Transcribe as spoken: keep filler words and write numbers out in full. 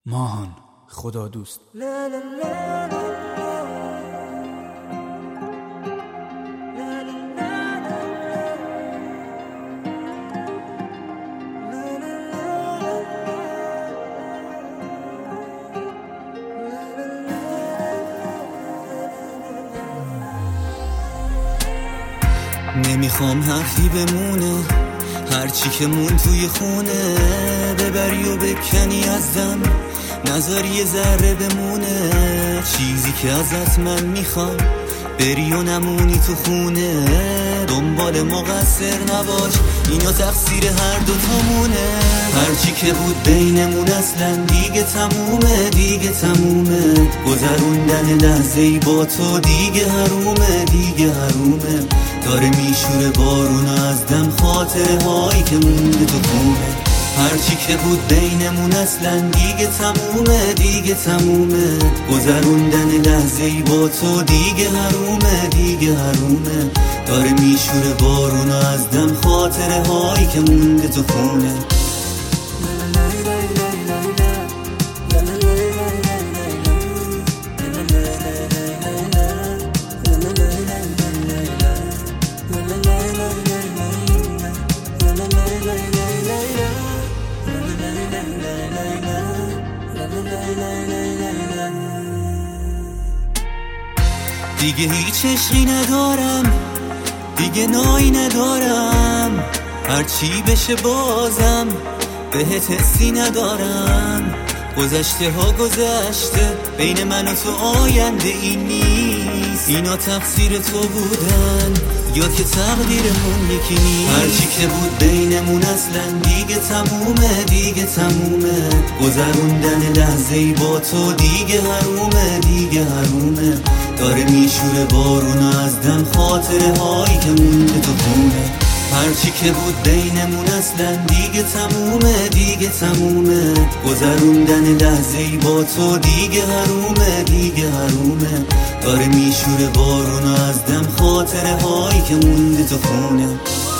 ماهان خدا دوست. نمیخوام حرفی بمونه، هرچی که مون توی خونه ببری و بکنی ازم، نذاری یه ذره بمونه. چیزی که ازت من میخوام بری و نمونی تو خونه، دنبال مقصر نباش، اینا تقصیر هر دو تامونه. هرچی که بود بینمون اصلا دیگه تمومه، دیگه تمومه. گذروندن لحظه‌ای با تو دیگه حرومه، دیگه حرومه. داره میشوره بارون از دم خاطره هایی که مونده تو خونه. هرچی که بود بینمون اصلا دیگه تمومه، دیگه تمومه. گذروندن لحظه‌ای با تو دیگه حرومه، دیگه حرومه. داره میشوره بارون از دم خاطره هایی که مونده تو خونه. دیگه هیچ عشقی ندارم، دیگه نایی ندارم. هرچی بشه بازم بهت حسی ندارم. گذشته ها گذشته، بین من و تو آینده این نیست. اینا تقصیر تو بودن یا که تقدیرمون یکی نیست. هرچی که بود بینمون اصلا دیگه تمومه، دیگه تمومه. گذروندن لحظه‌ای با تو دیگه حرومه، دیگه حرومه. داره میشوره بارون از دم خاطره هایی که مونده تو خونه. هرچی که بود بینمون اصلا دیگه تمومه، دیگه تمومه. گذروندن لحظه‌ای با تو دیگه حرومه، دیگه حرومه. داره میشوره بارون از دم خاطره هایی که مونده تو خونه.